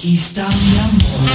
conquista mi amor.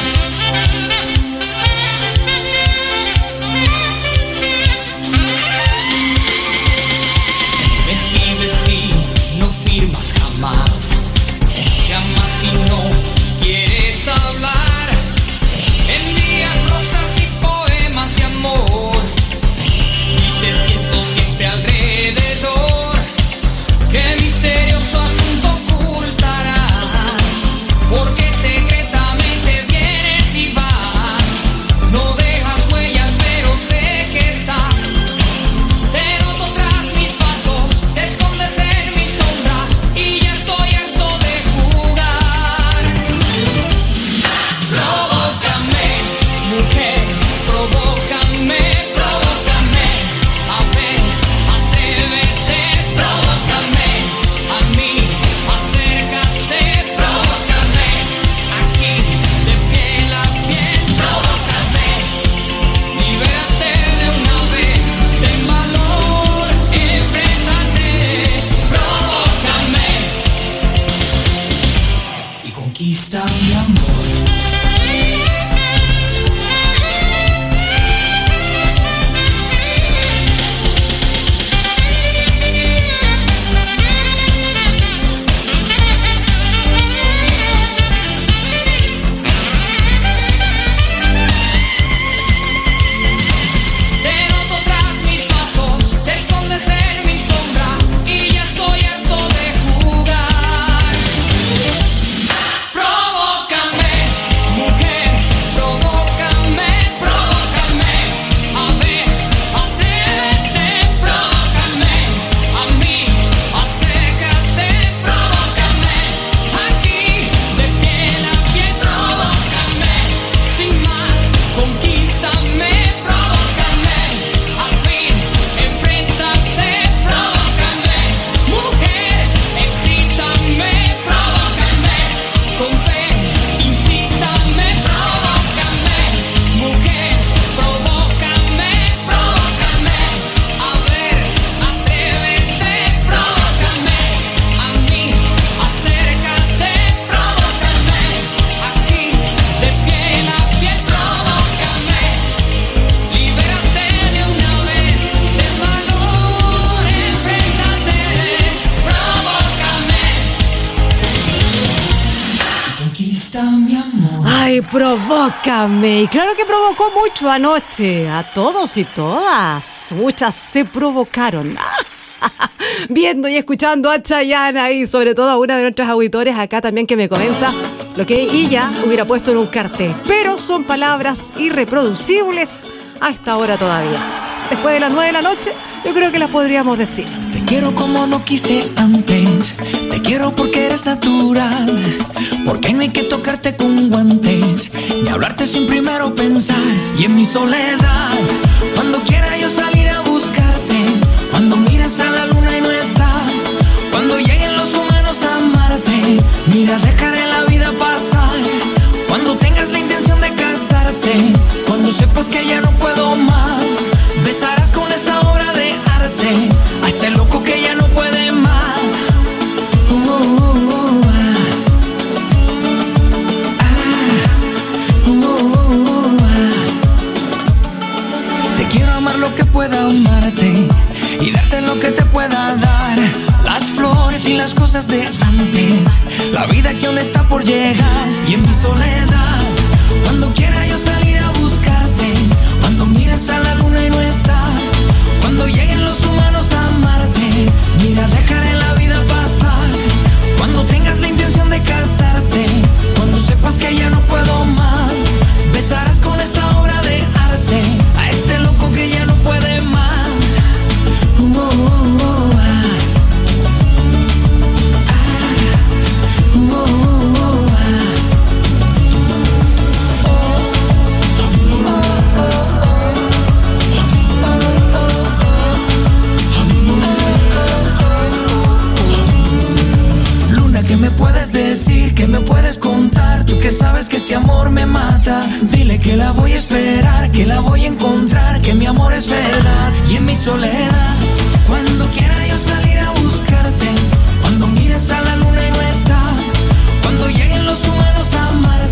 Llamas si no quieres hablar. Envías rosas y poemas de amor y te siento siempre alrededor. Qué misterioso asunto ocultarás, porque secretamente vienes y vas. No dejas huellas, pero sé que estás. Te noto tras mis pasos, te escondes en mi sombra y ya estoy harto de jugar. Provócame, mujer, provócame, provócame. A ver, atrévete, provócame. A mí, acércate, provócame. Aquí, de piel a piel, provócame. Libérate de una vez, ten valor, enfréntate, provócame Y conquista mi amor. Te noto tras mis pasos, te escondes en mi sombra y ya estoy harto de jugar. Provócame, mujer, provócame, provócame. A ver, atrévete, provócame. A mí, acércate, provócame. Aquí, de piel a piel, provócame. Sin más, conquístame, provócame. Al fin, enfréntate, provócame. Mujer, excítame, provócame. Con fe, incítame, provócame. Mujer, provócame, provócame. A ver, atrévete, provócame. A mí, acércate, provócame. Aquí, de piel a piel, provócame. Libérate de una vez, ten valor, enfréntate, provócame. Conquista mi amor. Ay, provócame. Y claro que provocó mucho anoche. A todos y todas. Muchas se provocaron. Viendo y escuchando a Chayanne y sobre todo a una de nuestras auditores acá también que me comenta lo que ella hubiera puesto en un cartel. Pero son palabras irreproducibles a esta hora todavía. Después de las 9 de la noche, yo creo que las podríamos decir. Te quiero como no quise antes. Te quiero porque eres natural. Porque no hay que tocarte con guantes, ni hablarte sin primero pensar. Y en mi soledad, cuando quiera yo salir a buscarte, cuando miras a la luna y no está, cuando lleguen los humanos a amarte, mira, dejaré la vida pasar. Cuando tengas la intención de casarte, cuando sepas que ya no puedo más, besarás con esa obra de arte a este loco que ya no puede más. Te quiero amar lo que pueda amarte y darte lo que te pueda dar. Las flores y las cosas de antes, la vida que aún está por llegar. Y en mi soledad, cuando quiera yo salir a buscarte, cuando miras a la luna y no está, cuando lleguen los humanos a amarte, mira, dejaré la vida pasar. Cuando tengas la intención de casarte, cuando sepas que ya no puedo más, besarás con esa obra de arte a este loco que ya no puede más. ¿Qué me puedes decir? ¿Qué me puedes contar? Tú que sabes que este amor me mata. Dile que la voy a esperar, que la voy a encontrar, que mi amor es verdad. Y en mi soledad, cuando quiera yo salir a buscarte, cuando mires a la luna y no está, cuando lleguen los humanos a amarte,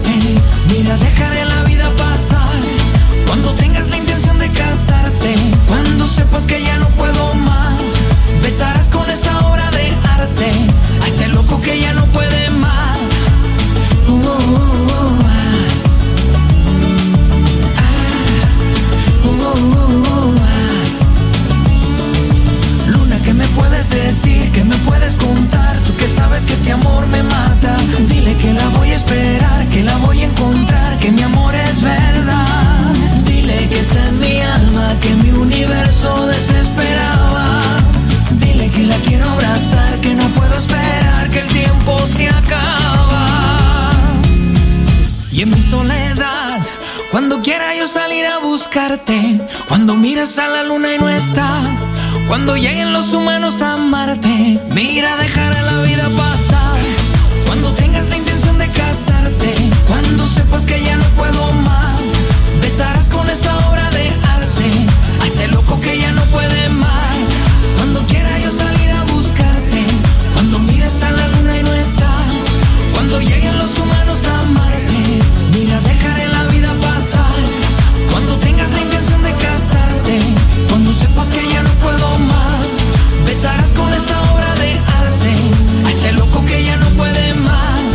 Y en mi soledad, cuando quiera yo salir a buscarte, cuando miras a la luna y no está, cuando lleguen los humanos a amarte, mira, dejaré la vida pasar. Cuando tengas la intención de casarte, cuando sepas que ya no puedo más, besarás con esa obra de arte a ese loco que ya no puede más. Cuando quiera yo salir a buscarte, cuando mires a la luna y no está, cuando lleguen los humanos a amarte, mira, dejaré la vida pasar. Cuando tengas la intención de casarte, cuando sepas que ya no puedo más, besarás con esa obra de arte a este loco que ya no puede más.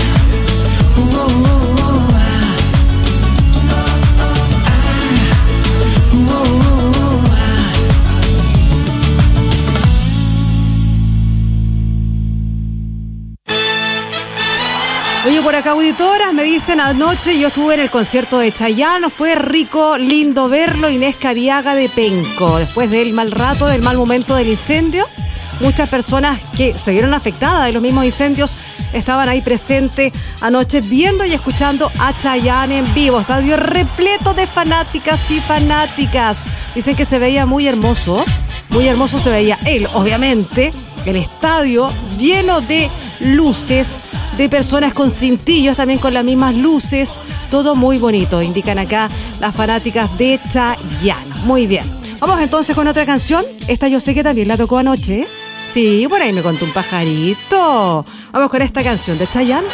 Oye, por acá auditoras me dicen, anoche yo estuve en el concierto de Chayanne, fue rico, lindo verlo. Inés Cariaga de Penco. Después del mal rato, del mal momento del incendio, muchas personas que se vieron afectadas de los mismos incendios estaban ahí presentes anoche viendo y escuchando a Chayanne en vivo. Estadio repleto de fanáticas y fanáticas. Dicen que se veía muy hermoso se veía él, obviamente. El estadio lleno de luces, de personas con cintillos, también con las mismas luces, todo muy bonito, indican acá las fanáticas de Chayanne. Muy bien, vamos entonces con otra canción. Esta yo sé que también la tocó anoche, ¿eh? Sí, por ahí me contó un pajarito. Vamos con esta canción de Chayanne.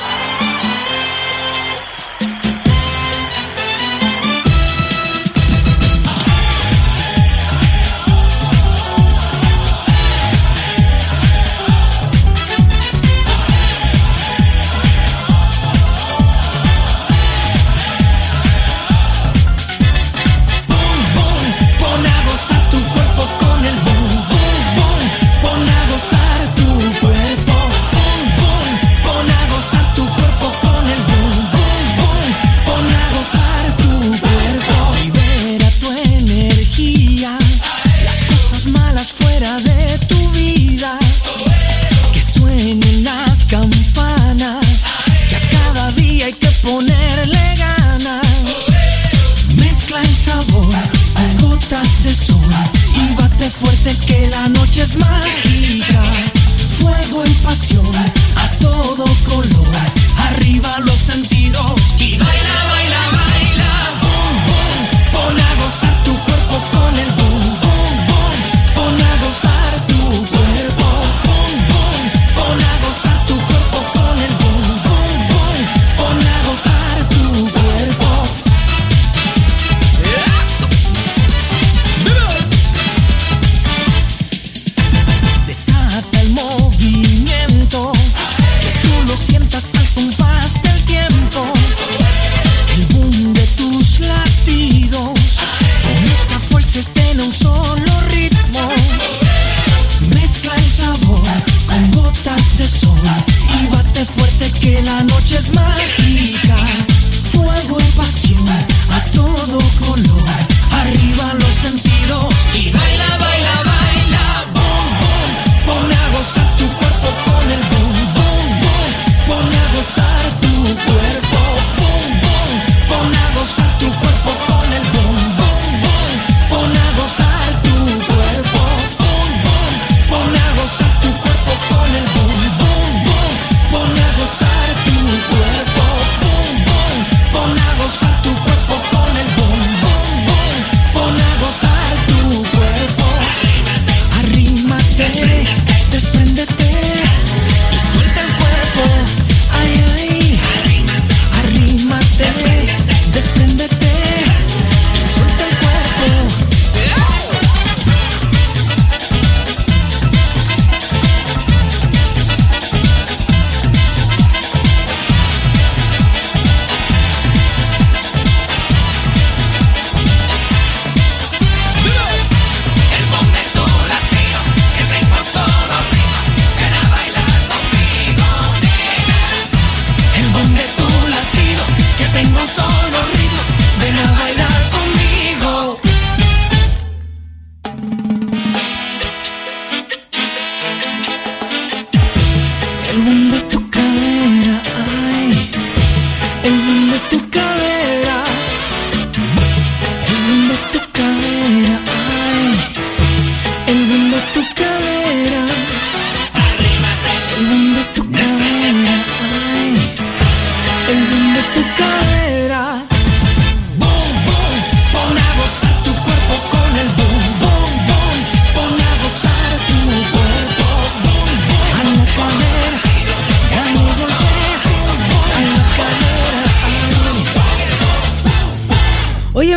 Fuerte que la noche es mágica, fuego y pasión a todo color, arriba los sentidos y baila, baila, baila, boom, boom, pon a gozar tu cuerpo con el boom, boom, boom, pon a gozar tu cuerpo, boom, boom, pon a gozar tu cuerpo con el boom, boom, boom, pon a gozar tu cuerpo. ¡Eso! Desata el movimiento, que tú lo sientas al compás del tiempo.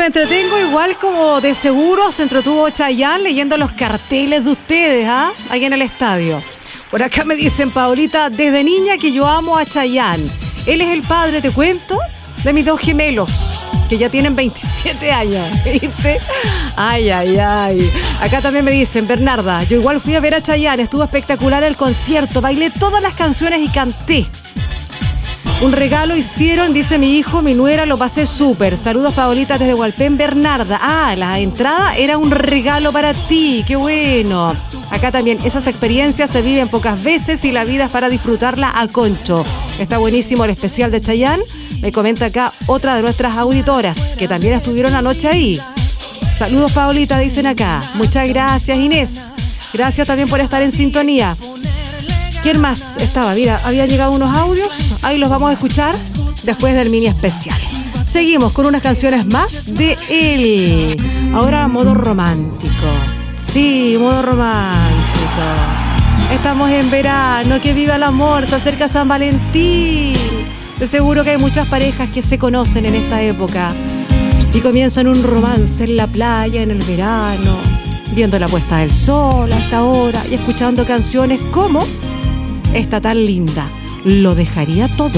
me entretengo igual como de seguro se entretuvo Chayanne leyendo los carteles de ustedes, ¿ah? Ahí en el estadio. Por acá me dicen, Paulita, desde niña que yo amo a Chayanne. Él es el padre, te cuento, de mis 2 gemelos, que ya tienen 27 años, ¿viste? Ay, ay, ay. Acá también me dicen, Bernarda, yo igual fui a ver a Chayanne, estuvo espectacular el concierto, bailé todas las canciones y canté. Un regalo hicieron, dice mi hijo, mi nuera, lo pasé súper. Saludos, Paulita, desde Hualpén, Bernarda. Ah, la entrada era un regalo para ti, qué bueno. Acá también, esas experiencias se viven pocas veces y la vida es para disfrutarla a concho. Está buenísimo el especial de Chayanne. Me comenta acá otra de nuestras auditoras, que también estuvieron anoche ahí. Saludos, Paulita, dicen acá. Muchas gracias, Inés. Gracias también por estar en sintonía. ¿Quién más estaba? Mira, habían llegado unos audios. Ahí los vamos a escuchar después del mini especial. Seguimos con unas canciones más de él. Ahora modo romántico. Sí, modo romántico. Estamos en verano, que viva el amor, se acerca San Valentín. De seguro que hay muchas parejas que se conocen en esta época y comienzan un romance en la playa en el verano, viendo la puesta del sol a esta hora y escuchando canciones como esta tan linda, Lo dejaría todo.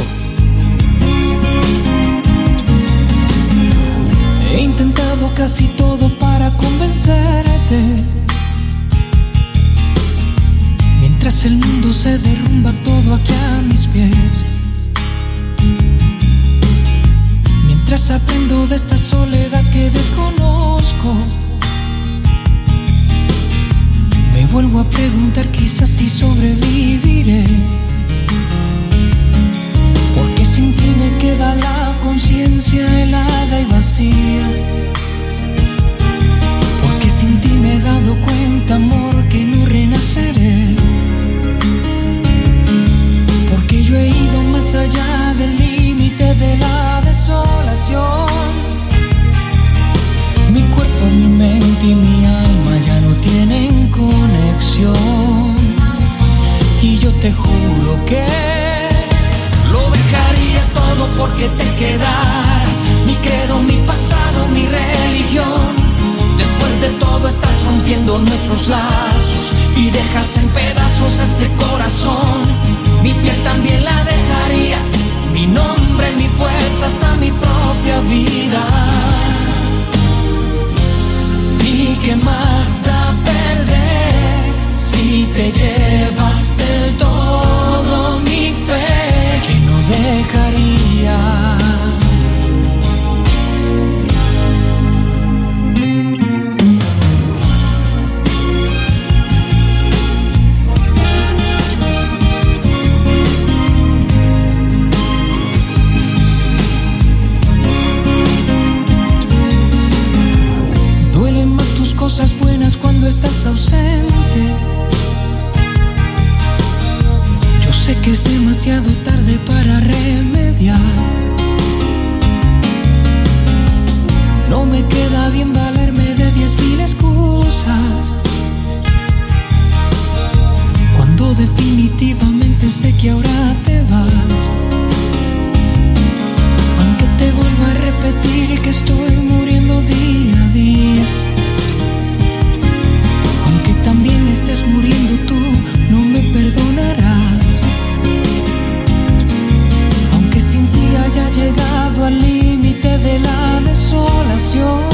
He intentado casi todo para convencerte, mientras el mundo se derrumba todo aquí a mis pies. Mientras aprendo de esta soledad que desconozco, me vuelvo a preguntar quizás si sobreviviré. Porque sin ti me queda la conciencia helada y vacía. Porque sin ti me he dado cuenta, amor, que no renaceré. Porque yo he ido más allá del límite de la desolación. Mi cuerpo, mi mente y mi alma ya no tienen conexión. Y yo te juro que lo dejaría todo porque te quedaras. Mi credo, mi pasado, mi religión. Después de todo estás rompiendo nuestros lazos y dejas en pedazos este corazón. Mi piel también la dejaría, mi nombre, mi fuerza, hasta mi propia vida. ¿Y qué más da perder si te llevas del todo mi fe que no dejaría? Cosas buenas cuando estás ausente. Yo sé que es demasiado tarde para remediar. No me queda bien valerme de 10,000 excusas, cuando definitivamente sé que ahora te vas. Aunque te vuelva a repetir que estoy muriendo día a día. También estés muriendo tú, no me perdonarás. Aunque sin ti haya llegado al límite de la desolación.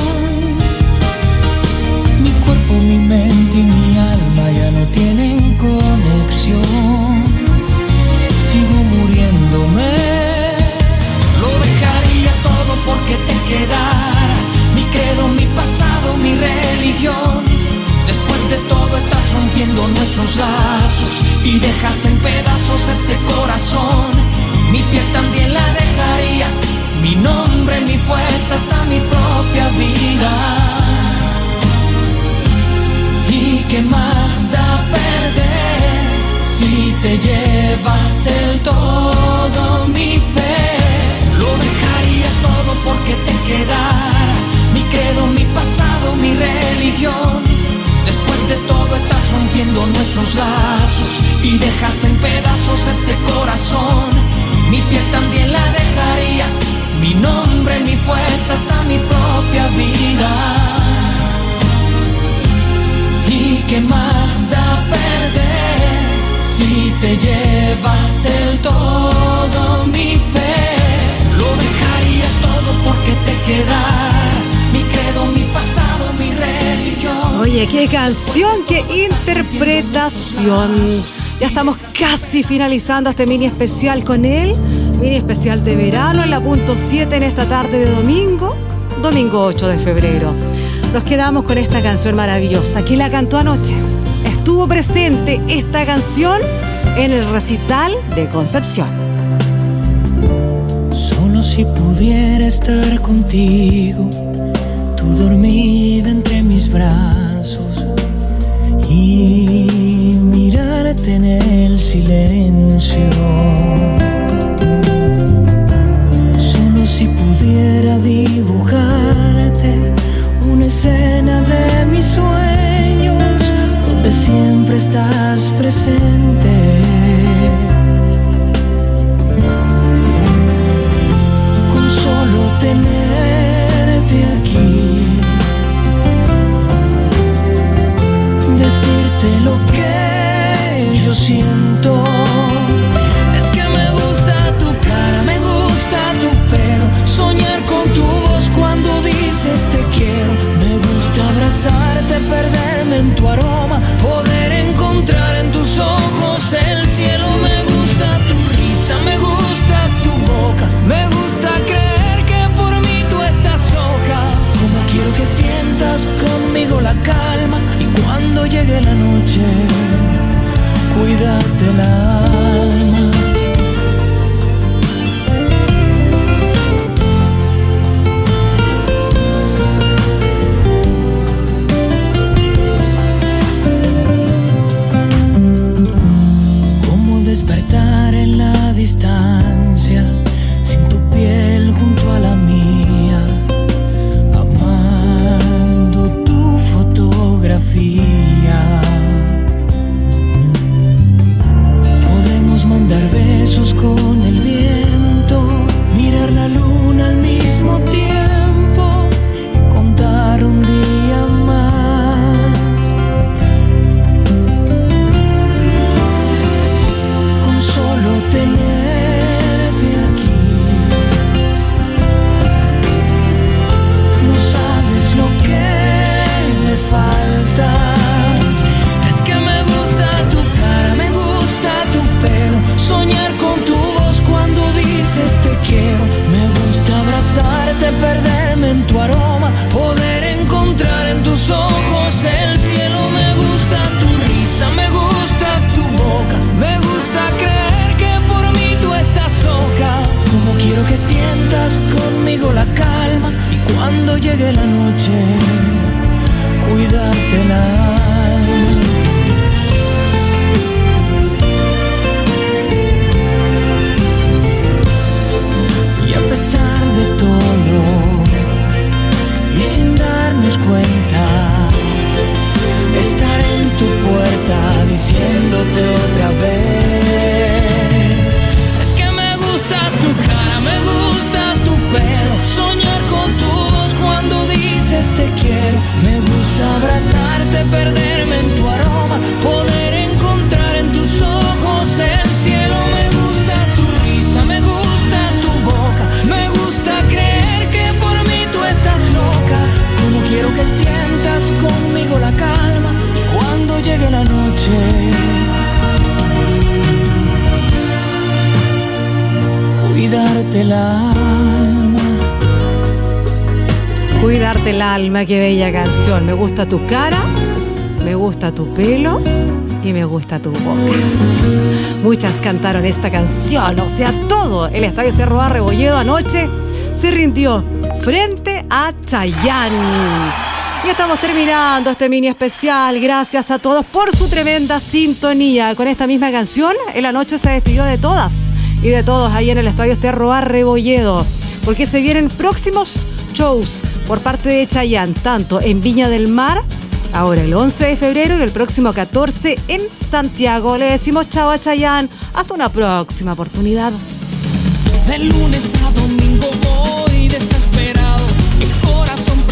Mi cuerpo, mi mente y mi alma ya no tienen conexión. Sigo muriéndome. Lo dejaría todo porque te quedaras. Mi credo, mi pasado, mi religión. Después de todo estás rompiendo nuestros lazos y dejas en pedazos este corazón. Mi piel también la dejaría, mi nombre, mi fuerza, hasta mi propia vida. ¿Y qué más da perder si te llevas del todo mi fe? Lo dejaría todo porque te quedaras. Mi credo, mi pasado, mi religión. Después de todo estás rompiendo nuestros lazos y dejas en pedazos este corazón. Mi piel también la dejaría, mi nombre, mi fuerza, hasta mi propia propia vida. ¿Y qué más da perder si te llevas del todo mi fe? Lo dejaría todo porque te quedas, mi credo, mi pasado, mi religión. Oye, qué canción, qué interpretación. Ya estamos casi finalizando este mini especial con él. Mini especial de verano en la punto 7 en esta tarde de domingo 8 de febrero. Nos quedamos con esta canción maravillosa que la cantó anoche. Estuvo presente esta canción en el recital de Concepción. Solo si pudiera estar contigo, tú dormida entre mis brazos y mirarte en el silencio. Solo si pudiera dibujarte una escena de mis sueños donde siempre estás presente. Con solo tenerte aquí, decirte lo que yo siento. Es que me gusta tu cara, me gusta tu pelo, soñar con tu voz cuando dices te quiero. Me gusta abrazarte, perderme en tu aroma, poder encontrar en tus ojos el cielo. Me gusta tu risa, me gusta tu boca, me gusta creer que por mí tú estás loca. Como quiero que sientas conmigo la calma y cuando llegue la noche, cuídate el alma. Como despertar en la distancia, sin tu piel junto a la mía, amando tu fotografía. Podemos mandar besos con el viento, mirar la luna al mismo tiempo, contar un día más. Con solo tenerte aquí, no sabes lo que me faltas. Es que me gusta tu cara, me gusta tu pelo, soñar con tu voz cuando dices te quiero. Me gusta abrazarte, perderme en tu aroma, poder encontrar en tus ojos el cielo. Me gusta tu risa, me gusta tu boca, me gusta creer que por mí tú estás loca. Como quiero que sientas conmigo la calma y cuando llegue la noche, cuídate el alma. Y a pesar de todo, y sin darnos cuenta, estar en tu puerta diciéndote otra vez. Es que me gusta tu cara, me gusta tu pelo, soñar con tu voz cuando dices te quiero. Me gusta abrazarte, perderme en tu aroma, poder encontrar en tus ojos el cielo. Me gusta tu risa, me gusta tu boca, me gusta creer que por mí tú estás loca. Como quiero que sientas conmigo la calma y cuando llegue la noche, cuidarte el alma. Cuidarte el alma, qué bella canción. Me gusta tu cara, me gusta tu pelo y me gusta tu boca. Muchas cantaron esta canción, o sea, todo el Estadio Terroa Rebolledo anoche se rindió frente a Chayanne. Y estamos terminando este mini especial. Gracias a todos por su tremenda sintonía. Con esta misma canción, en la noche se despidió de todas y de todos ahí en el Estadio Terroa Rebolledo, porque se vienen próximos shows por parte de Chayanne, tanto en Viña del Mar, ahora el 11 de febrero, y el próximo 14 en Santiago. Le decimos chao a Chayanne. Hasta una próxima oportunidad. De lunes a domingo voy desesperado, el corazón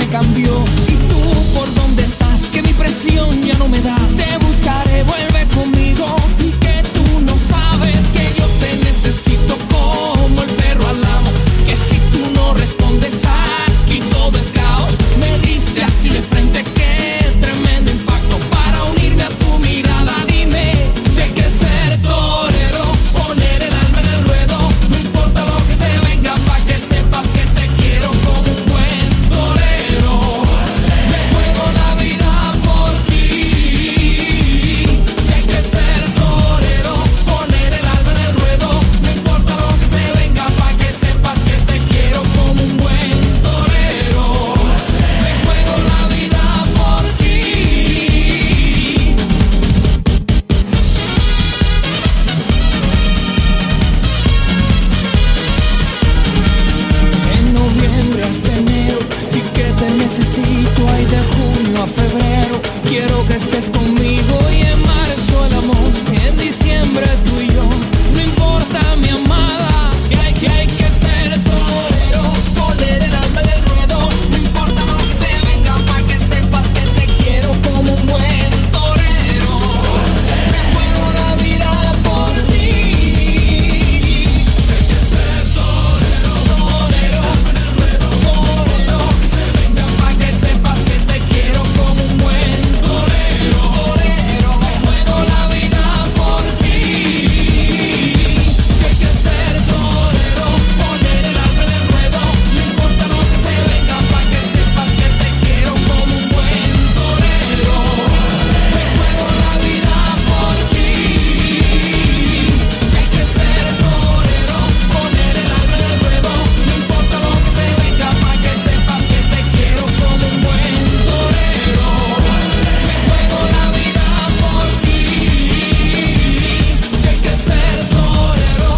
cambió. ¿Y tú por dónde estás? Que mi presión ya no me da. Te buscaré, vuelve conmigo. Y que tú no sabes que yo te necesito como el perro al amo. Que si tú no respondes aquí todo es caos. Me diste así de frente, qué tremendo impacto. Para unirme a tu mirada, dime, sé que ser torero, poner el alma en el ruedo. No importa lo que se venga, pa' que sepas que te quiero como un buen torero. Me juego la vida por ti. Sé que ser torero, poner el alma en el ruedo. No importa lo que se venga, pa' que sepas que te quiero como un buen torero. Me juego la vida por ti. En noviembre hasta enero, sí que te necesito. Ay, de junio a febrero, quiero que estés conmigo. Y en marzo el amor, en diciembre tú y yo. No importa mi amada, que hay que ser torero, poner el alma en el ruedo. No importa lo que se venga, pa' que sepas que te quiero como un buen torero. Me juego la vida por ti. Sé que ser torero, torero, torero, que se venga, pa' que sepas que te quiero como un buen torero, torero. Me juego la vida por ti. Sé que ser torero, poner el alma en el ruedo. No importa lo que se venga, pa' que sepas que te quiero como un buen torero. Me juego la vida por ti. Sé que ser torero, poner el alma en el ruedo. No importa lo que se venga, pa' que sepas que te quiero como un buen torero. Me juego la vida por ti. Sé que ser torero.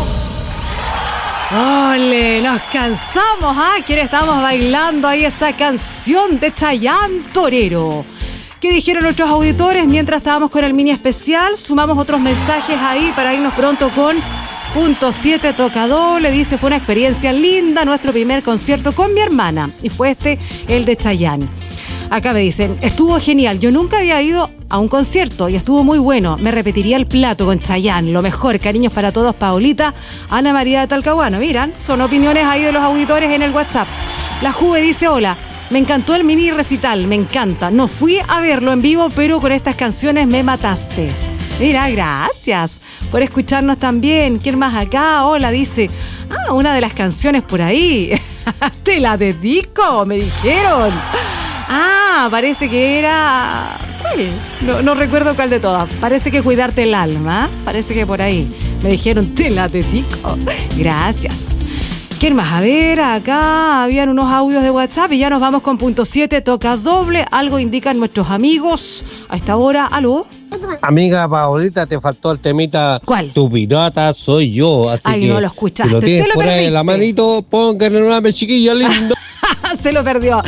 ¡Ole! Nos cansamos, ¿ah? ¿Quién estamos bailando ahí esa canción de Chayanne Torero? ¿Qué dijeron nuestros auditores mientras estábamos con el mini especial? Sumamos otros mensajes ahí para irnos pronto con Punto 7 Toca Doble. Dice, fue una experiencia linda, nuestro primer concierto con mi hermana. Y fue el de Chayanne. Acá me dicen, estuvo genial. Yo nunca había ido a un concierto y estuvo muy bueno. Me repetiría el plato con Chayanne. Lo mejor, cariños para todos, Paolita, Ana María de Talcahuano. Miran, son opiniones ahí de los auditores en el WhatsApp. La Juve dice, hola, me encantó el mini recital, me encanta. No fui a verlo en vivo, pero con estas canciones me mataste. Mira, gracias por escucharnos también. ¿Quién más acá? Hola, dice, una de las canciones por ahí. Te la dedico, me dijeron. Parece que era... No recuerdo cuál de todas. Parece que Cuidarte el alma. Parece que por ahí. Me dijeron, te la dedico. Gracias. ¿Quién más? A ver, acá habían unos audios de WhatsApp y ya nos vamos con Punto 7 Toca Doble. Algo indican nuestros amigos a esta hora. ¿Aló? Amiga Paolita, te faltó el temita. ¿Cuál? Tu pirata soy yo. Así que no lo escuchaste. Si lo tienes te lo por ahí perdiste. en la manito, pónganle una chiquilla lindo. Se lo perdió,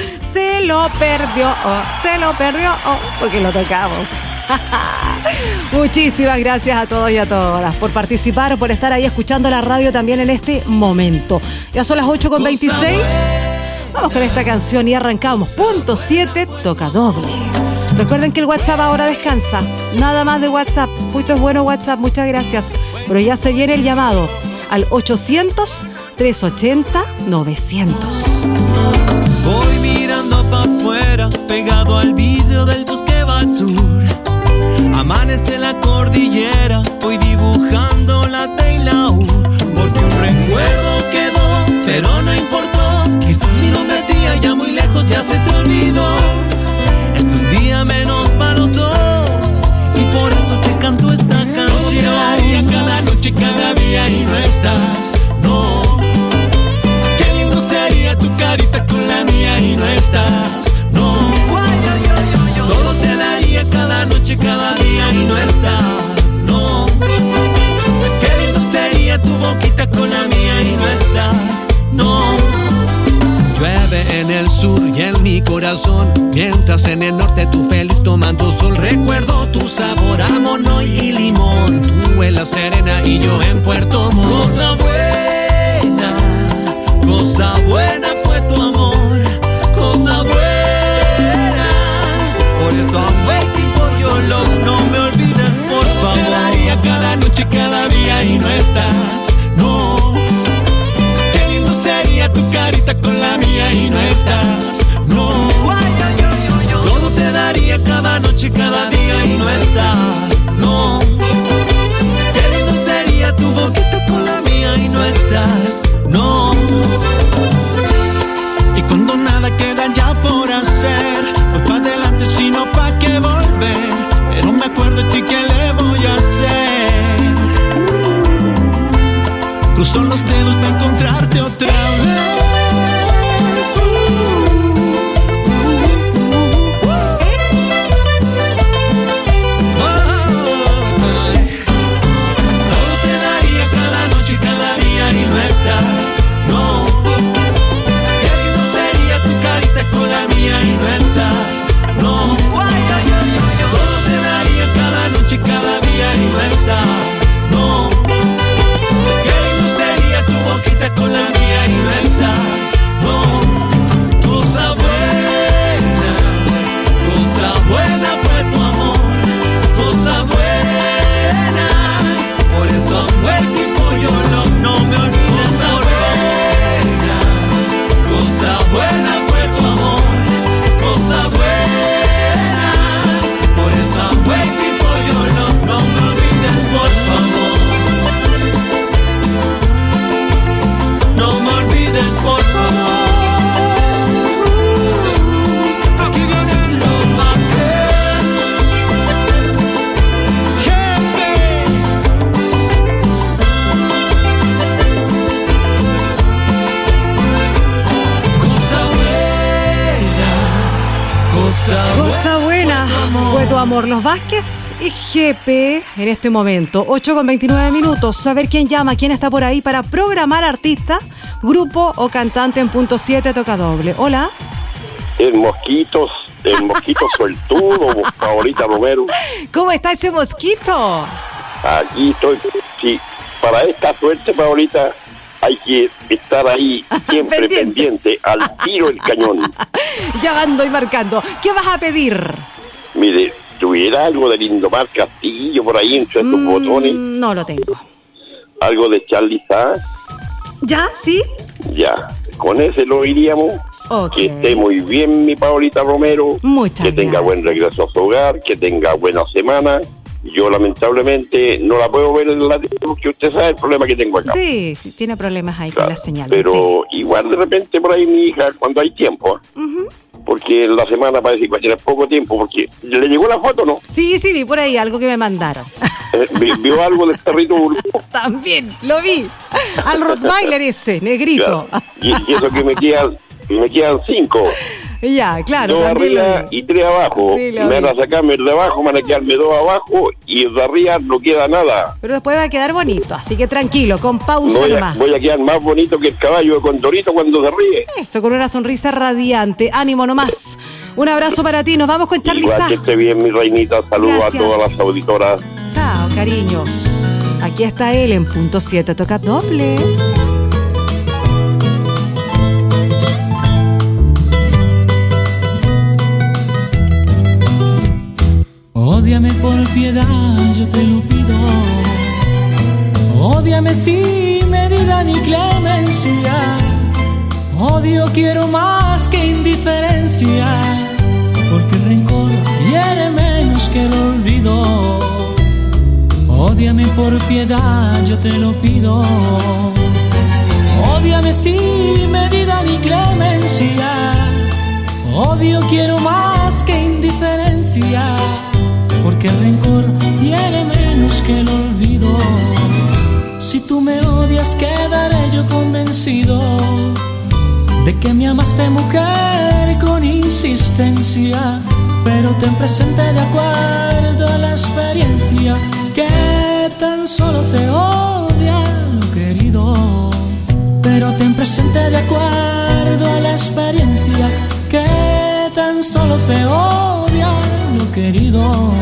porque lo tocamos. Muchísimas gracias a todos y a todas por participar, por estar ahí escuchando la radio también en este momento. Ya son las 8:26. Vamos con esta canción y arrancamos. Punto 7 Toca Doble. Recuerden que el WhatsApp ahora descansa. Nada más de WhatsApp. Fuiste bueno WhatsApp, muchas gracias. Pero ya se viene el llamado al 800-380-900. Voy mirando para afuera, pegado al vidrio del bus que va al sur. Amanece la cordillera, voy dibujando la T y la U. Porque un recuerdo quedó, pero no importó. Quizás mi nombre a ti allá muy lejos ya se te olvidó. Es un día menos para los dos y por eso te canto esta canción. No quedaría cada noche, cada día y no estás, no. Qué lindo sería tu carita con la mía y no estás, no. Todo te daría cada noche, cada día y no estás, no. Qué lindo sería tu boquita con la mía y no estás, no. Llueve en el sur y en mi corazón, mientras en el norte tú feliz tomando sol. Recuerdo tu sabor a mono y limón, tú en la Serena y yo en Puerto Montt. Cosa buena fue tu amor, cosa buena. noche, cada día y no estás. No, qué lindo sería tu carita con la mía y no estás. No, todo te daría cada noche, cada día y no estás. No, qué lindo sería tu boquita con la mía y no estás. No, y cuando nada queda ya por hacer, pues pa' adelante sino pa' qué volver. Pero me acuerdo de ti, ¿qué le voy a hacer? Cruzo los dedos para encontrarte otra vez. Todo te daría cada noche, cada día y no estás. No, qué lindo sería tu carita con la mía y no estás. No, todo te daría cada noche, cada día y no estás. No, qué lindo sería tu boquita con la mía y no estás. No, cosa buena fue tu amor, cosa buena. Por eso amo el tiempo, yo no me olvides ahora. Cosa buena fue tu amor, cosa buena. Por eso amo el tiempo, yo no me olvides, por favor. No me olvides, por favor. Aquí vienen los Vázquez. Gente. Cosa buena fue tu amor. Los Vázquez y Jepe en este momento. 8:29. Saber quién llama, quién está por ahí para programar artista, grupo o cantante en punto 7 toca doble. Hola. El mosquito sueltudo, Paolita Romero. ¿Cómo está ese mosquito? Aquí estoy. Sí, para esta suerte, Paolita, hay que estar ahí siempre pendiente al tiro del cañón. Llamando y marcando. ¿Qué vas a pedir? Mire, ¿tuviera algo de Lindomar Castillo por ahí entre tus botones? No lo tengo. ¿Algo de Charly Sa? ¿Ya? ¿Sí? Ya, con ese lo iríamos. Okay. Que esté muy bien, mi Paolita Romero. Muchas que tenga gracias. buen regreso a su hogar, que tenga buena semana. Yo lamentablemente no la puedo ver en la tele porque usted sabe el problema que tengo acá. Sí, tiene problemas ahí con la señal. Pero igual de repente por ahí mi hija, cuando hay tiempo, porque en la semana parece que va a tener poco tiempo, porque ¿le llegó la foto, no? Sí, vi por ahí algo que me mandaron. ¿Vio algo del perrito Burbu? También, lo vi. Al Rottweiler ese, negrito. Claro. Y eso que me quedan 5. Ya, claro. 2 también arriba lo vi. y 3 abajo. Sí, lo me van a vi. sacarme el de abajo, me van a quedarme 2 abajo y el de arriba no queda nada. Pero después va a quedar bonito, así que tranquilo, con pausa nomás. Voy a quedar más bonito que el caballo de Condorito cuando se ríe. Eso, con una sonrisa radiante. Ánimo nomás. Un abrazo para ti. Nos vamos con Charly Igual Sa. que esté bien, mi reinita. Saludos Gracias. a todas las auditoras. Chao, cariños. Aquí está él en punto 7. Toca doble. Ódiame por piedad, yo te lo pido. Ódiame sin medida ni clemencia. Odio quiero más que indiferencia, porque el rencor hiere menos que el olvido. Ódiame por piedad, yo te lo pido. Ódiame sin medida ni clemencia. Odio quiero más que indiferencia, porque el rencor hiere menos que el olvido. Si tú me odias, quedaré yo convencido de que me amaste, mujer, con insistencia. Pero ten presente, de acuerdo a la experiencia, que tan solo se odia lo querido. Pero ten presente, de acuerdo a la experiencia, que tan solo se odia lo querido.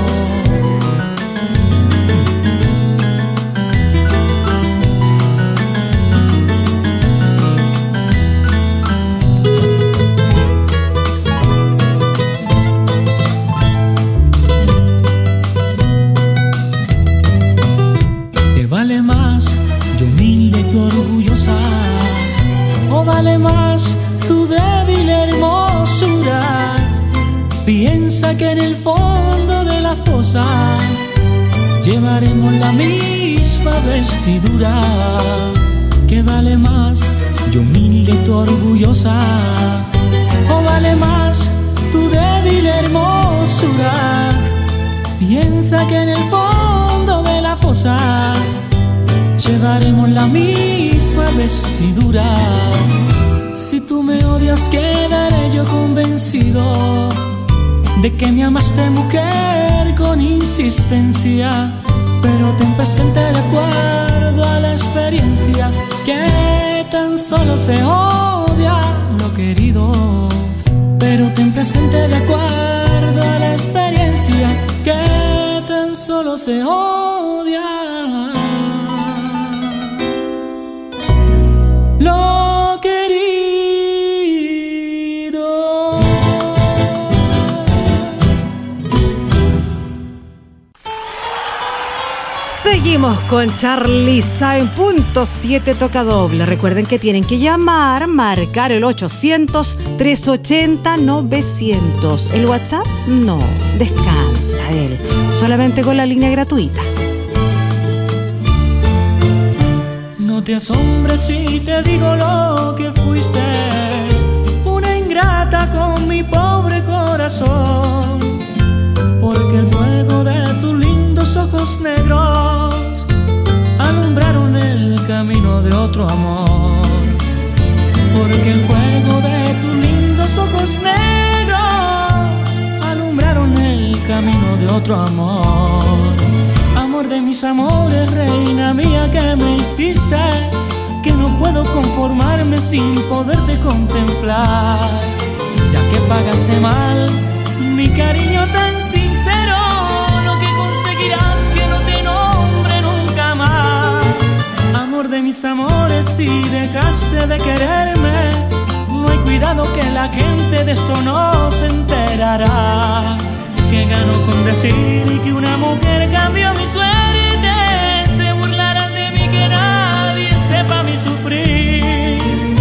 que en el fondo de la fosa llevaremos la misma vestidura. ¿Qué vale más, yo humilde y tú orgullosa? ¿O vale más tu débil hermosura? Piensa que en el fondo de la fosa llevaremos la misma vestidura. Si tú me odias, quedaré yo convencido de que me amaste, mujer, con insistencia. Pero ten presente, de acuerdo a la experiencia, que tan solo se odia lo querido. Pero ten presente, de acuerdo a la experiencia, que tan solo se odia lo querido. Seguimos con Charliza en punto 7 toca doble. Recuerden que tienen que llamar, marcar el 800-380-900. ¿El WhatsApp? No, descansa él. Solamente con la línea gratuita. No te asombres si te digo lo que fuiste, una ingrata con mi pobre corazón, porque el fuego de tus lindos ojos negros alumbraron el camino de otro amor. Porque el fuego de tus lindos ojos negros alumbraron el camino de otro amor. Amor de mis amores, reina mía que me hiciste, que no puedo conformarme sin poderte contemplar. Ya que pagaste mal mi cariño tan sincero, lo que conseguirás que no te nombre nunca más. Amor de mis amores, si dejaste de quererme, no hay cuidado que la gente de eso no se enterará. Que gano con decir que una mujer cambió mi suerte, se burlarán de mí, que nadie sepa mi sufrir.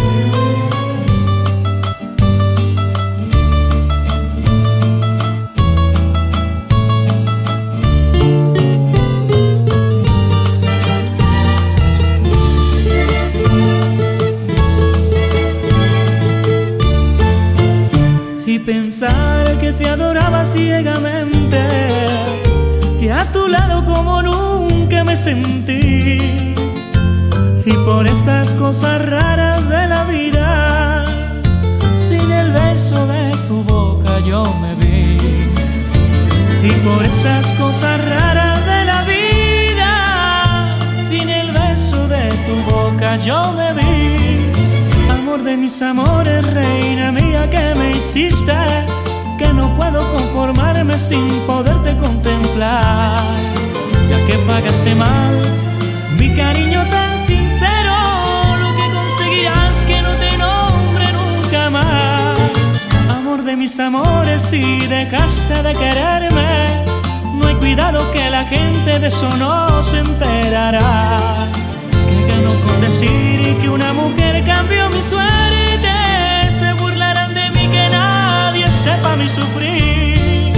Y pensar que te adoraba ciegamente, que a tu lado como nunca me sentí, y por esas cosas raras de la vida, sin el beso de tu boca yo me vi. Y por esas cosas raras de la vida, sin el beso de tu boca yo me vi. Amor de mis amores, reina mía que me hiciste, que no puedo conformarme sin poderte contemplar. Ya que pagaste mal mi cariño tan sincero, lo que conseguirás que no te nombre nunca más. Amor de mis amores, si dejaste de quererme, no hay cuidado que la gente de eso no se enterará. Que gano con decir que una mujer cambió mi suerte, se burlarán de mí, que nadie sepa mi sufrir.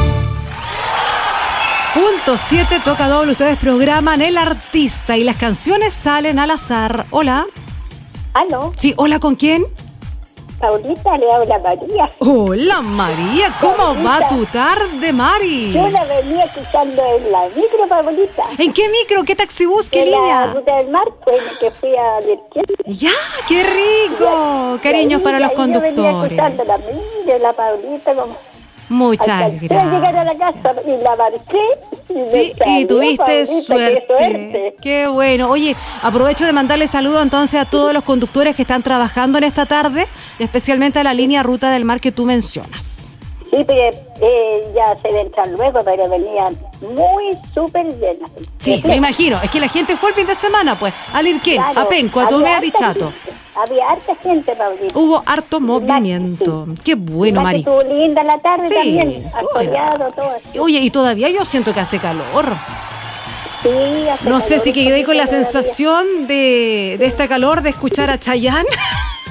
Punto 7 toca doble. Ustedes programan El Artista y las canciones salen al azar. Hola. ¿Aló? Sí, hola, ¿con quién? Paulita, le habla María. Hola, María. ¿Cómo Paulita, va tu tarde, Mari? Yo la venía escuchando en la micro, Paulita. ¿En qué micro? ¿Qué taxibús? ¿Qué en línea? la Ruta del Mar, pues, que fui a Lerquén. ¡Ya! ¡Qué rico! Cariños para los conductores. Yo venía escuchando la micro, la Paulita, como... Muchas gracias. llegar a la casa y la marqué. Sí, y tuviste suerte. Qué bueno. Oye, aprovecho de mandarle saludos entonces a todos los conductores que están trabajando en esta tarde, y especialmente a la línea Ruta del Mar que tú mencionas. Sí, pero ya se entran luego, pero venían muy súper llenas. Sí, me imagino. Es que la gente fue el fin de semana, pues, a Lirquén, a Penco, a Tomé, a Dichato. Había harta gente, Paulita. Hubo harto movimiento. Sí. Qué bueno, Mari. Estuvo linda la tarde, sí, también, asoleado, todo. Oye, y todavía yo siento que hace calor. Sí, hace no sé calor, si quedé con la todavía. sensación de este calor de escuchar a Chayanne.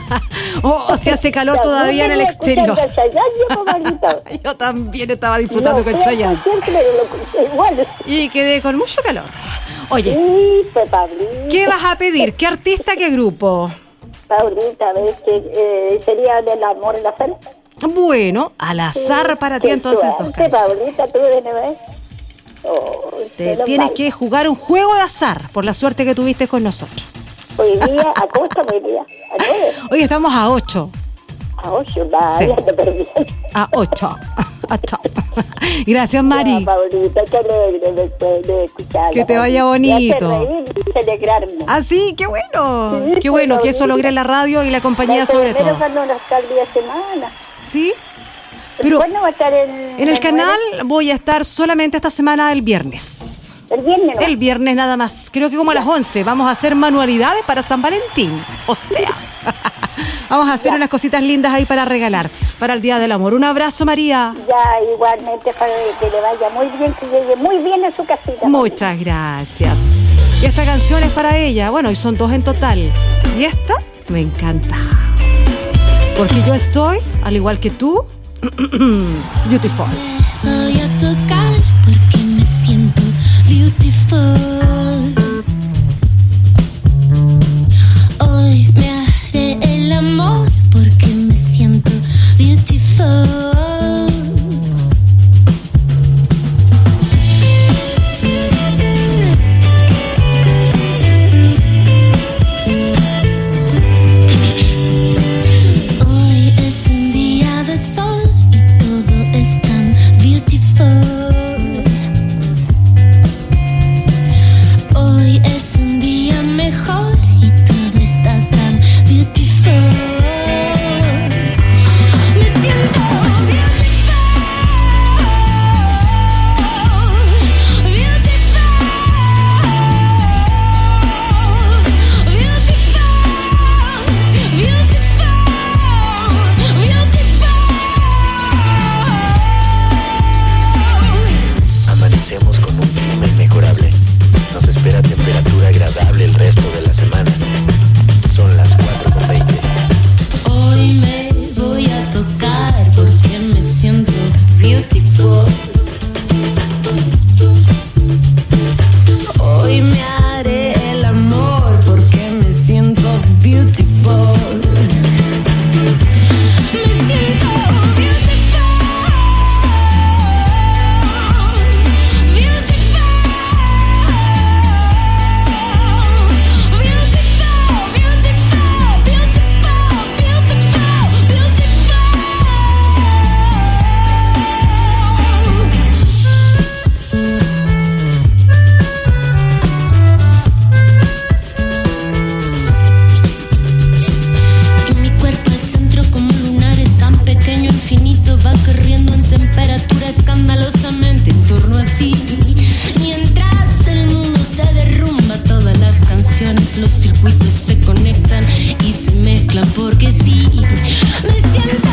Si hace calor todavía en el exterior. Chayanne, Yo también estaba disfrutando con Chayanne. Igual. Y quedé con mucho calor. Oye, Sí, pues, Pablito. ¿qué vas a pedir? ¿Qué artista, qué grupo? Paulita, a ver, sería del amor en la fe. Bueno, al azar para ti entonces. ¿Qué, Paulita, tú de nuevo? Te tienes que jugar un juego de azar por la suerte que tuviste con nosotros. Hoy día, ¿a cómo estamos hoy día? ¿A 9? Hoy estamos a 8. A 8, vaya, Sí. te perdí. A 8. Gracias, Mari. Paulita, qué alegre de escucharla. Que te vaya Paulita. bonito. Me hace reír y celebrarme. Ah, sí, qué bueno. Sí, Qué bueno que eso Paulita. logre la radio y la compañía sobre todo. Pero cuando nos está el día de semana. ¿Sí? Pero ¿Cuándo va a estar en el canal voy a estar solamente esta semana el viernes. El viernes, ¿no? El viernes nada más. Creo que como a las 11 vamos a hacer manualidades para San Valentín. O sea, vamos a hacer unas cositas lindas ahí para regalar para el Día del Amor. Un abrazo, María. Ya, igualmente, para que le vaya muy bien, que llegue muy bien a su casita. Muchas gracias. Y esta canción es para ella. Bueno, y son 2 en total. Y esta me encanta. Porque yo estoy, al igual que tú, beautiful. Voy a tocar porque me siento beautiful. Hoy me haré el amor porque me siento beautiful. Hoy es un día de sol y todo es tan beautiful. Hoy es un día mejor y todo está tan beautiful. Me siento beautiful, beautiful, beautiful, beautiful, beautiful. Amanecemos con un clima inmejorable. Nos espera temperatura agradable el resto de la semana. Son las 4:20. Hoy me voy a tocar porque me siento beautiful. Hoy me haré el amor porque me siento beautiful. Me siento beautiful, beautiful, Y mi cuerpo al centro como un lunar es tan pequeño, infinito, va corriendo en temperatura escandalosamente en torno a sí. Mientras el mundo se derrumba, todas las canciones, los circuitos se conectan y se mezclan porque sí. Me siento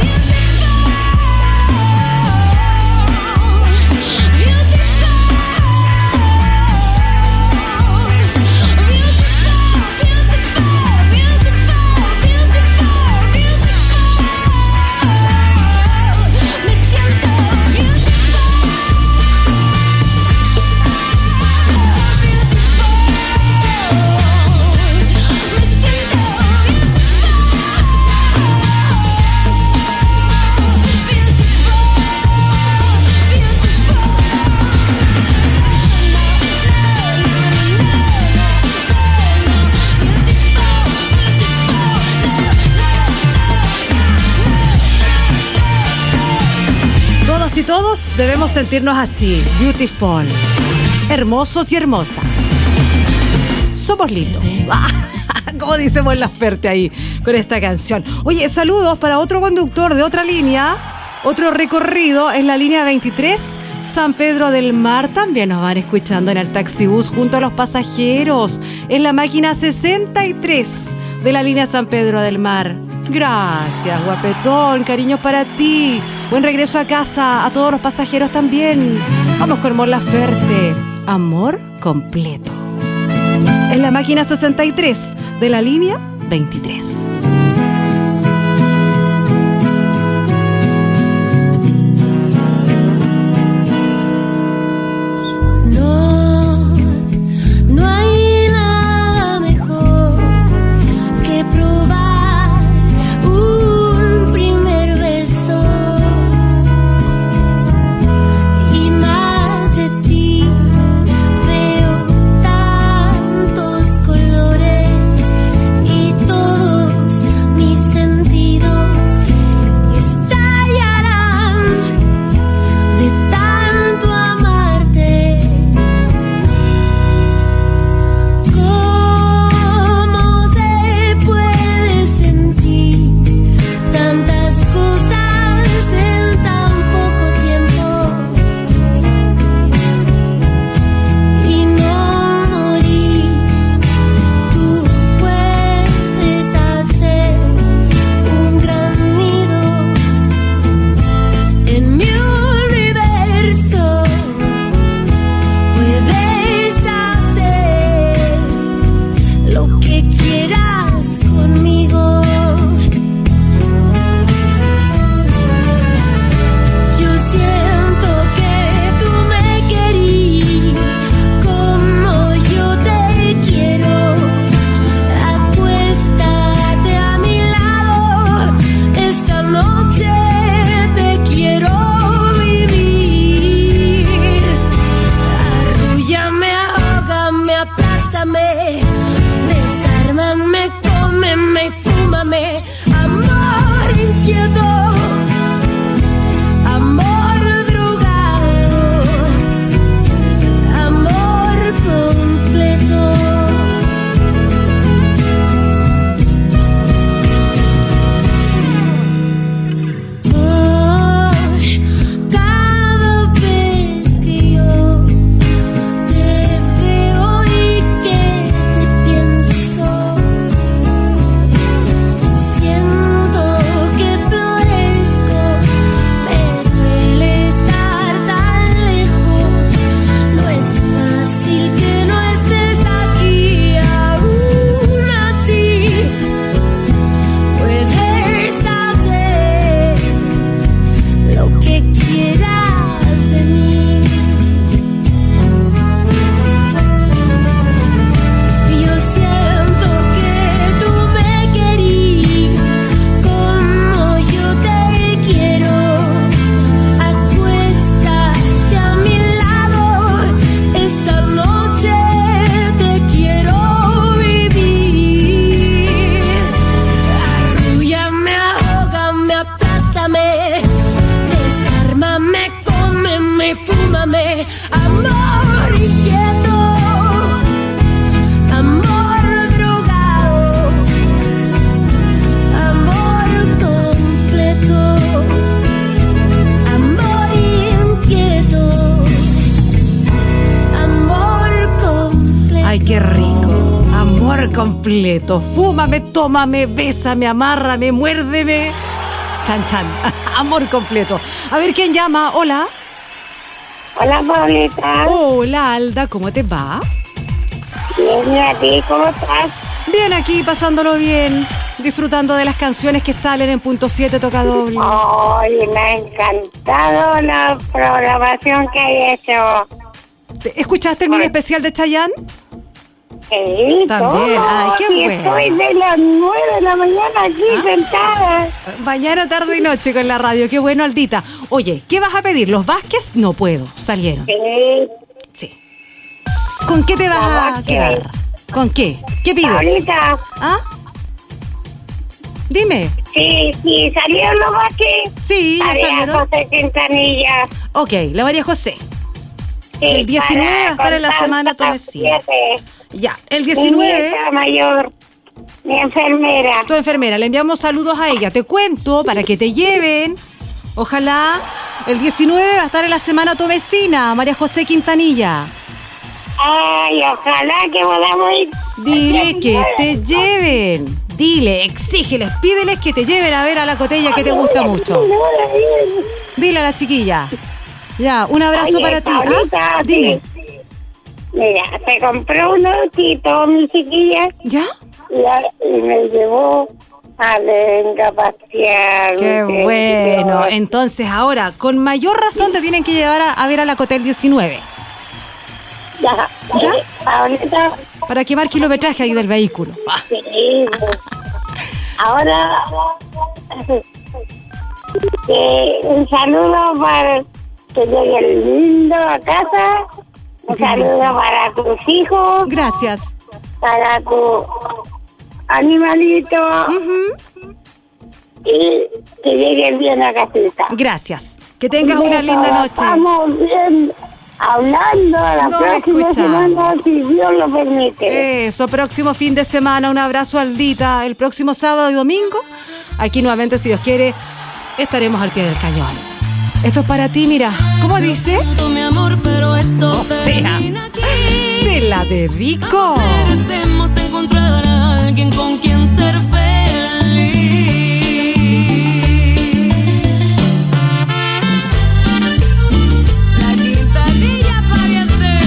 Todas y todos debemos sentirnos así, beautiful, hermosos y hermosas. Somos lindos. Como dice Mon Laferte ahí con esta canción. Oye, saludos para otro conductor de otra línea, otro recorrido en la línea 23, San Pedro del Mar. También nos van escuchando en el taxibús junto a los pasajeros en la máquina 63 de la línea San Pedro del Mar. Gracias, guapetón, cariños para ti. Buen regreso a casa a todos los pasajeros también. Vamos con Mon Laferte, amor completo. En la máquina 63 de la línea 23. completo. Fúmame, tómame, bésame, amárrame, muérdeme. Chan, chan. Amor completo. A ver, ¿quién llama? Hola. Hola, Paulita. Hola, Alda. ¿Cómo te va? Bien, ¿y a ti? ¿Cómo estás? Bien, aquí pasándolo bien. Disfrutando de las canciones que salen en Punto 7 Toca Doble. Ay, me ha encantado la programación que hay hecho. ¿Escuchaste el mini especial de Chayanne? Sí, también. Todo. Ay, qué sí, bueno. Estoy de las 9 de la mañana aquí sentada. Mañana, tarde y noche con la radio. Qué bueno, Aldita. Oye, ¿qué vas a pedir? ¿Los Vázquez? No puedo. Salieron. Sí. ¿Con qué te vas a quedar? ¿Con qué? ¿Qué pides? Ahorita. ¿Ah? Dime. Sí, salieron los Vázquez. Sí, ya María salieron. José Quintanilla. Ok, la María José. Sí, El 19 va a estar en la semana Tomecina. Ya, el 19. Mi nieta mayor, mi enfermera. Tu enfermera, le enviamos saludos a ella. Te cuento para que te lleven. Ojalá el 19 va a estar en la semana tu vecina, María José Quintanilla. Ay, ojalá que podamos ir. Dile que te lleven. Dile, exígeles, pídeles que te lleven a ver a la Cotella que te gusta mucho. Dile a la chiquilla. Ya, un abrazo. Oye, para ti. Paulita, ¿Ah? Dime. Mira, se compró un autito, mi chiquilla. ¿Ya? Y me llevó a Venga a pasear. Qué bueno. Entonces ahora, con mayor razón te tienen que llevar a ver a la Cotel 19. ¿Ya? Paulita. Para quemar kilometraje ahí del vehículo. Sí. Ahora, un saludo para que llegue el lindo a casa. Un saludo para tus hijos. Gracias. Para tu animalito. Y que llegues bien a casita. Gracias. Que tengas una linda noche. Estamos bien hablando la próxima semana, si Dios lo permite. Eso, próximo fin de semana. Un abrazo, Aldita. El próximo sábado y domingo, aquí nuevamente, si Dios quiere, estaremos al pie del cañón. Esto es para ti, mira. ¿Cómo dice? Mi amor, pero esto termina aquí. Te la dedico. Merecemos encontrar a alguien con quien ser feliz. La Quintanilla pariente.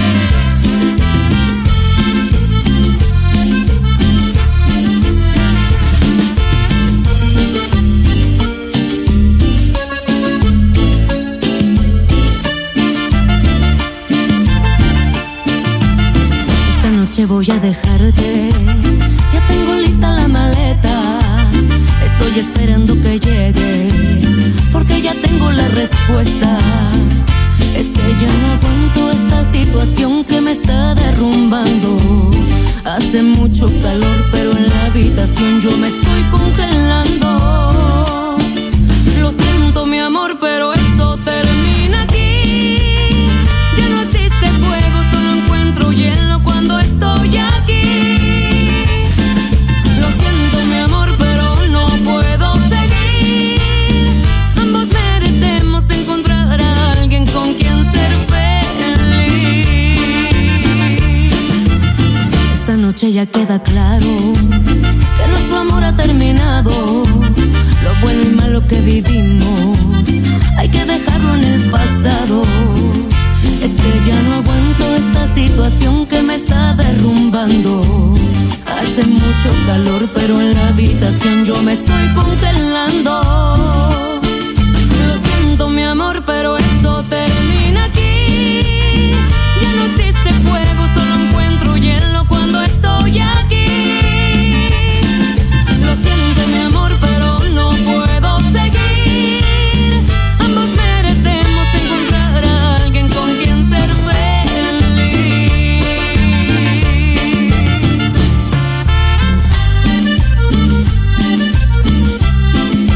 Voy a dejarte, ya tengo lista la maleta. Estoy esperando que llegue, porque ya tengo la respuesta. Es que ya no aguanto esta situación que me está derrumbando. Hace mucho calor, pero en la habitación yo me estoy congelando. Lo siento, mi amor, pero esto termina aquí. Ya no existe fuego, solo encuentro hielo cuando estoy aquí. Lo siento, mi amor, pero no puedo seguir. Ambos merecemos encontrar a alguien con quien ser feliz. Esta noche ya queda claro que nuestro amor ha terminado. Lo bueno y malo que vivimos hay que dejarlo en el pasado. Es que ya no aguanto esta situación que me está derrumbando. Hace mucho calor, pero en la habitación yo me estoy congelando. Lo siento, mi amor, pero esto termina aquí. Ya no existe fuego, solo encuentro hielo cuando estoy aquí. Lo siento, mi amor, pero no puedo seguir. Ambos merecemos encontrar a alguien con quien ser feliz.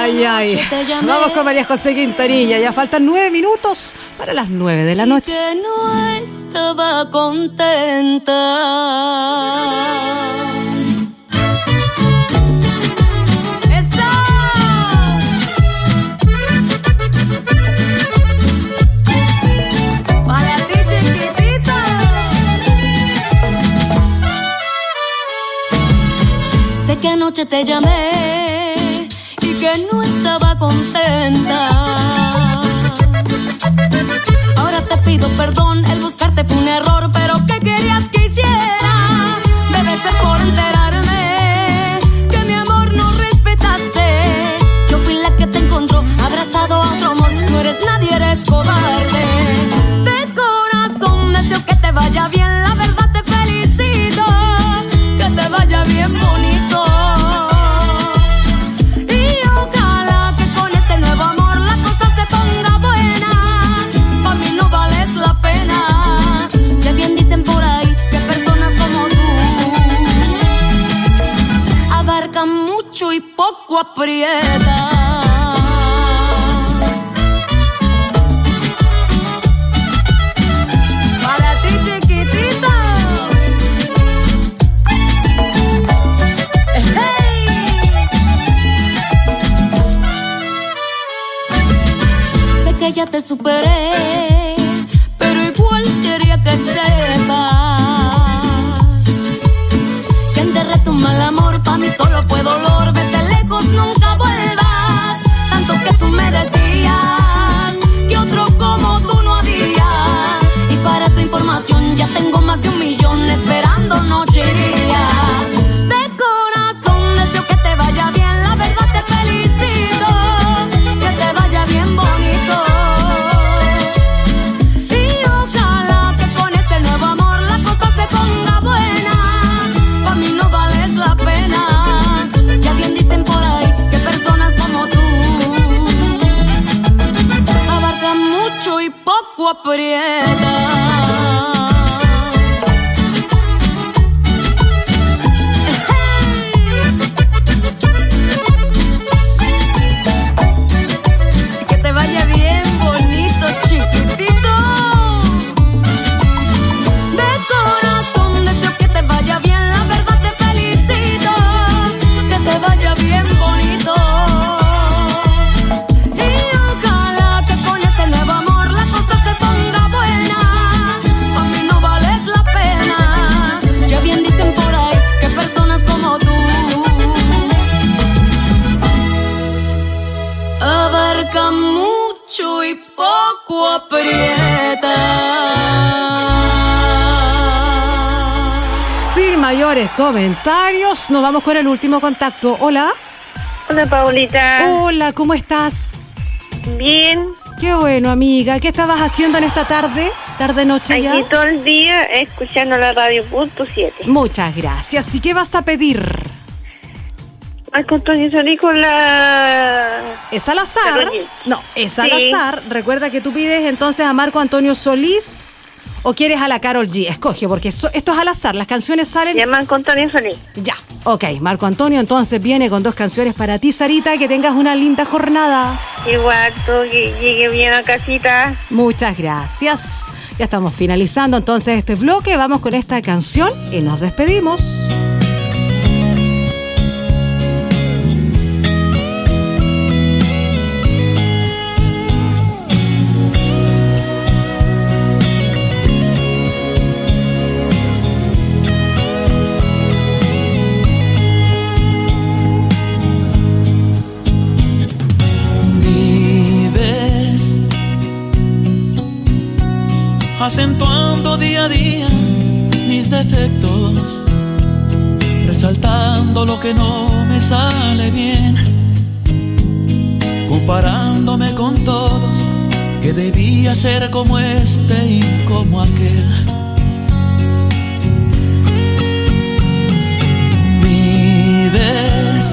ay. Vamos con María José Quintanilla. Ya faltan 9 minutos para las 9 de la noche. Que no estaba contenta. ¡Eso! Para ti, chiquitita. Sé que anoche te llamé y que no estaba contenta. Ahora te pido perdón, el buscarte fue un error, pero ¿qué querías que hiciera? Debe ser por enterarme que mi amor no respetaste. Yo fui la que te encontró abrazado a otro amor. No eres nadie, eres cobarde. De corazón deseo que te vaya bien, la verdad te felicito. Que te vaya bien bonito. Y ojalá que con este nuevo amor la cosa se ponga buena. Pa' mí no vales la pena. Ya bien dicen por ahí que personas como tú abarcan mucho y poco aprietan. Para ti, chiquitita. Sé que ya te superé, pero igual quería que sepas que enterré tu mal amor. Pa' mí solo fue dolor. Vete lejos, nunca vuelvas. Tanto que tú me decías que otro como tú no había. Y para tu información ya tengo más de 1 millón esperando noche y día. De corazón deseo que te vaya bien, la verdad te felicito. Que te vaya bien bonito. Y ojalá que con este nuevo amor la cosa se ponga buena. Pa' mí no vales la pena. Ya bien dicen por ahí que personas como tú abarcan mucho y poco aprietan. Que te vaya bien bonito, chiquitito. De corazón deseo que te vaya bien, la verdad te felicito. Que te vaya bien bonito. Y ojalá que con este nuevo amor la cosa se ponga buena. Pa' mí no vales la pena. Ya bien dicen por ahí que personas como tú abarcan mucho y poco aprietan. Sin mayores comentarios, nos vamos con el último contacto. Hola. Hola, Paulita. Hola, ¿cómo estás? Bien. Qué bueno, amiga. ¿Qué estabas haciendo en esta tarde? ¿Tarde-noche ya? Aquí todo el día escuchando la radio punto 7. Muchas gracias. ¿Y qué vas a pedir? Marco Antonio Solís con la... ¿Es al azar? Carolina. No, es al Sí. azar. Recuerda que tú pides entonces a Marco Antonio Solís o quieres a la Karol G. Escoge, porque esto es al azar. Las canciones salen... Ya Marco Antonio Solís. Ya, ok. Marco Antonio entonces viene con 2 canciones para ti, Sarita. Que tengas una linda jornada. Igual, todo que llegue bien a casita. Muchas gracias. Ya estamos finalizando entonces este bloque. Vamos con esta canción y nos despedimos. acentuando día a día mis defectos, resaltando lo que no me sale bien, comparándome con todos, que debía ser como este y como aquel. Vives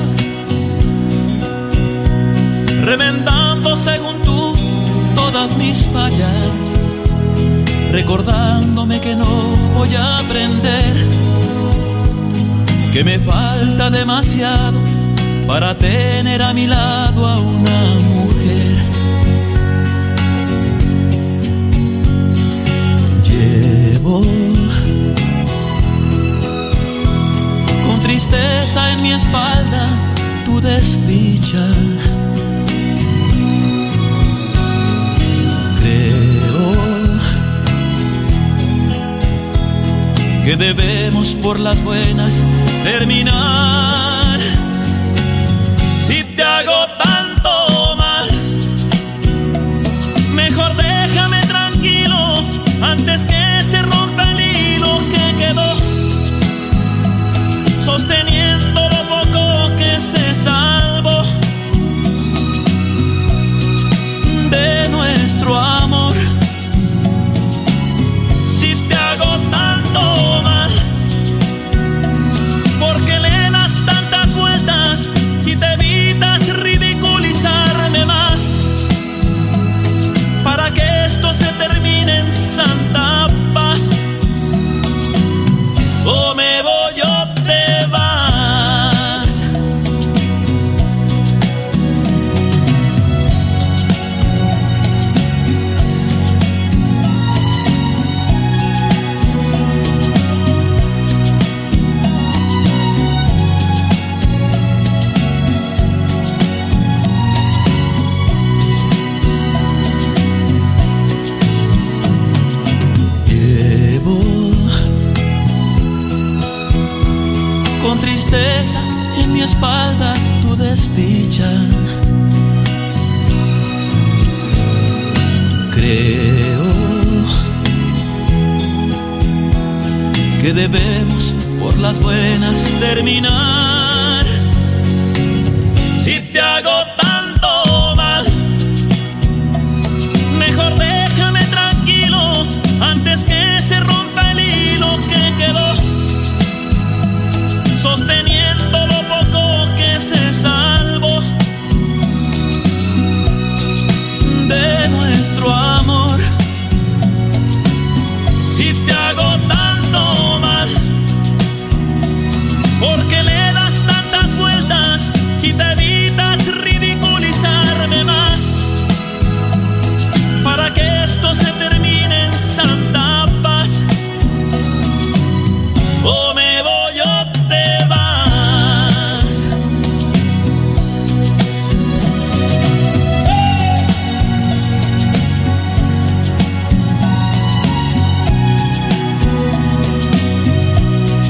reventando según tú todas mis fallas, recordándome que no voy a aprender, que me falta demasiado para tener a mi lado a una mujer. Llevo con tristeza en mi espalda tu desdicha. Que debemos por las buenas terminar. Si te hago tanto mal, mejor déjame tranquilo antes que se rompa el hilo que quedó sosteniendo lo poco que se salvó de nuestro amor. Si te hago tanto mal, porque le das tantas vueltas y te evitas ridiculizarme más, para que esto se termine en santa paz. O me voy o te vas. Con tristeza en mi espalda tu desdicha. Creo que debemos por las buenas terminar. Si te hago